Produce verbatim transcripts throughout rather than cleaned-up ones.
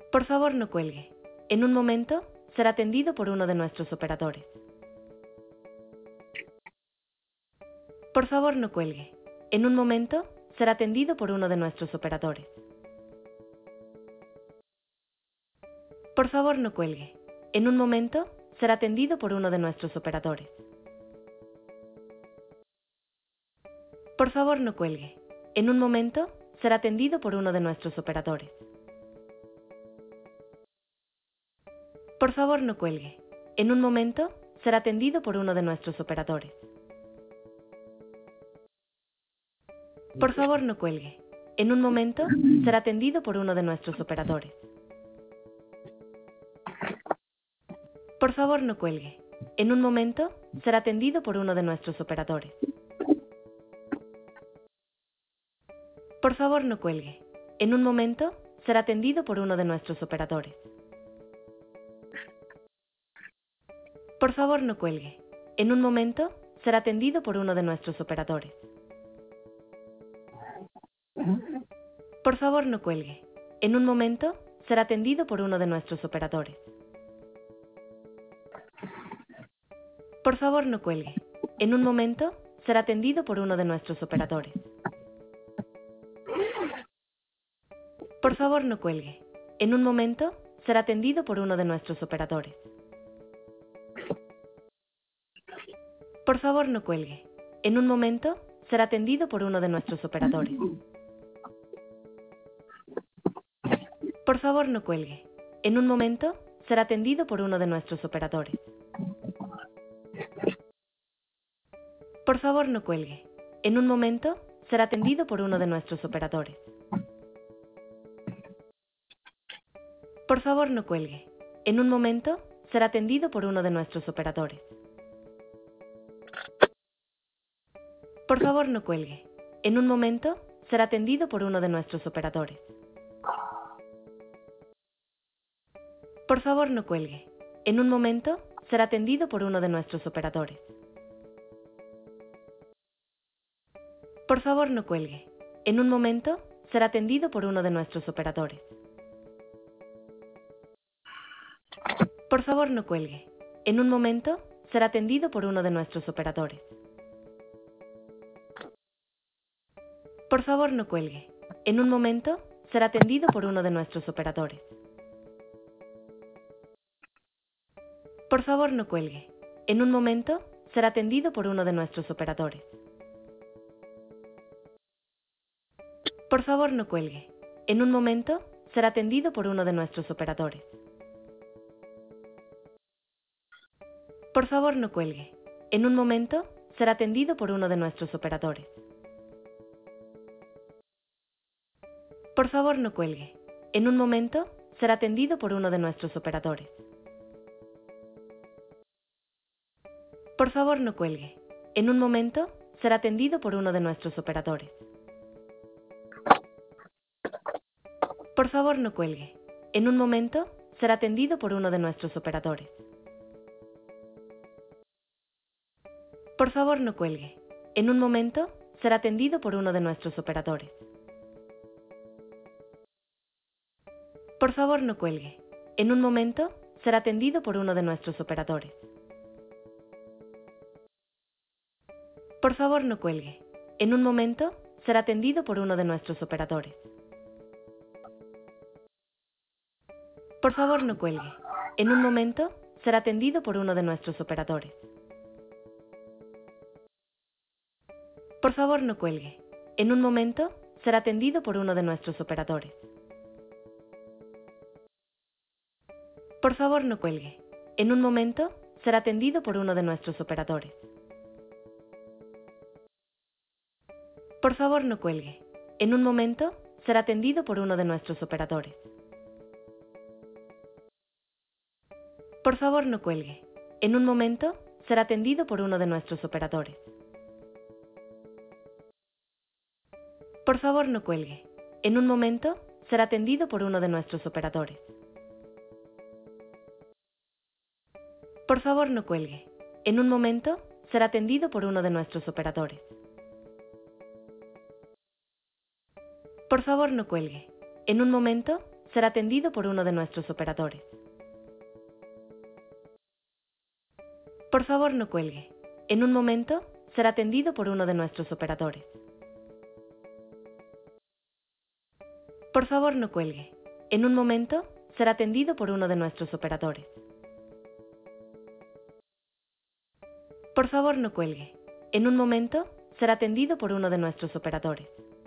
Por favor, no cuelgue. En un momento, será atendido por uno de nuestros operadores. Por favor, no cuelgue. En un momento, será atendido por uno de nuestros operadores. Por favor, no cuelgue. En un momento, será atendido por uno de nuestros operadores. Por favor, no cuelgue. En un momento, será atendido por uno de nuestros operadores. Por favor, no cuelgue. En un momento, será atendido por uno de nuestros operadores. Por favor, no cuelgue. En un momento, será atendido por uno de nuestros operadores. Por favor, no cuelgue. En un momento, será atendido por uno de nuestros operadores. Por favor, no cuelgue. En un momento, será atendido por uno de nuestros operadores. Por favor, no cuelgue. En un momento, será atendido por uno de nuestros operadores. Por favor, no cuelgue. En un momento, será atendido por uno de nuestros operadores. Por favor, no cuelgue. En un momento, será atendido por uno de nuestros operadores. Por favor, no cuelgue. En un momento, será atendido por uno de nuestros operadores. Por favor, no cuelgue. En un momento, será atendido por uno de nuestros operadores. Por favor, no cuelgue. En un momento, será atendido por uno de nuestros operadores. Por favor, no cuelgue. En un momento, será atendido por uno de nuestros operadores. Por favor, no cuelgue. En un momento, será atendido por uno de nuestros operadores. Por favor, no cuelgue. En un momento, será atendido por uno de nuestros operadores. Por favor, no cuelgue. En un momento, será atendido por uno de nuestros operadores. Por favor, no cuelgue. En un momento, será atendido por uno de nuestros operadores. Por favor, no cuelgue. En un momento, será atendido por uno de nuestros operadores. Por favor, no cuelgue. En un momento, será atendido por uno de nuestros operadores. Por favor, no cuelgue. En un momento, será atendido por uno de nuestros operadores. Por favor, no cuelgue. En un momento, será atendido por uno de nuestros operadores. Por favor, no cuelgue. En un momento, será atendido por uno de nuestros operadores. Por favor, no cuelgue. En un momento, será atendido por uno de nuestros operadores. Por favor, no cuelgue. En un momento, será atendido por uno de nuestros operadores. Por favor, no cuelgue. En un momento, será atendido por uno de nuestros operadores. Por favor, no cuelgue. En un momento, será atendido por uno de nuestros operadores. Por favor, no cuelgue. En un momento, será atendido por uno de nuestros operadores. Por favor, no cuelgue. En un momento, será atendido por uno de nuestros operadores. Por favor, no cuelgue. En un momento, será atendido por uno de nuestros operadores. Por favor, no cuelgue. En un momento, será atendido por uno de nuestros operadores. Por favor, no cuelgue. En un momento, será atendido por uno de nuestros operadores. Por favor, no cuelgue. En un momento, será atendido por uno de nuestros operadores. Por favor, no cuelgue. En un momento, será atendido por uno de nuestros operadores. Por favor, no cuelgue. En un momento, será atendido por uno de nuestros operadores. Por favor, no cuelgue. En un momento, será atendido por uno de nuestros operadores. Por favor, no cuelgue. En un momento, será atendido por uno de nuestros operadores. Por favor, no cuelgue. En un momento, será atendido por uno de nuestros operadores. Por favor, no cuelgue. En un momento, será atendido por uno de nuestros operadores. Por favor, no cuelgue. En un momento, será atendido por uno de nuestros operadores.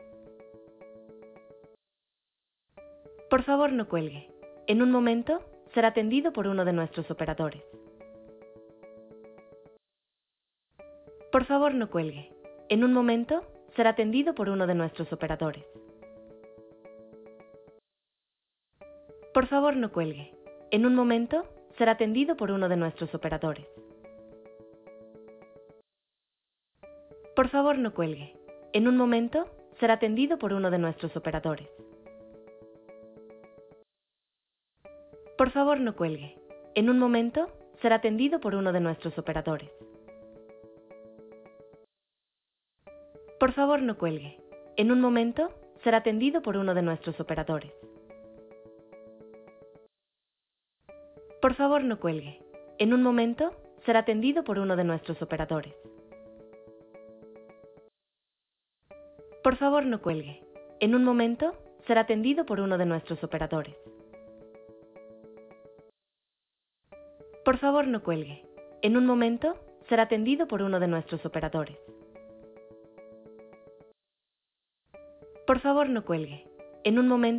Por favor, no cuelgue. En un momento, será atendido por uno de nuestros operadores. Por favor, no cuelgue. En un momento, será atendido por uno de nuestros operadores. Por favor, no cuelgue. En un momento, será atendido por uno de nuestros operadores. Por favor, no cuelgue. En un momento, será atendido por uno de nuestros operadores. Por favor, no cuelgue. En un momento, será atendido por uno de nuestros operadores. Por favor, no cuelgue. En un momento, será atendido por uno de nuestros operadores. Por favor, no cuelgue. En un momento, será atendido por uno de nuestros operadores. Por favor, no cuelgue. En un momento, será atendido por uno de nuestros operadores. Por favor, no cuelgue. En un momento, será atendido por uno de nuestros operadores. Por favor, no cuelgue. En un momento,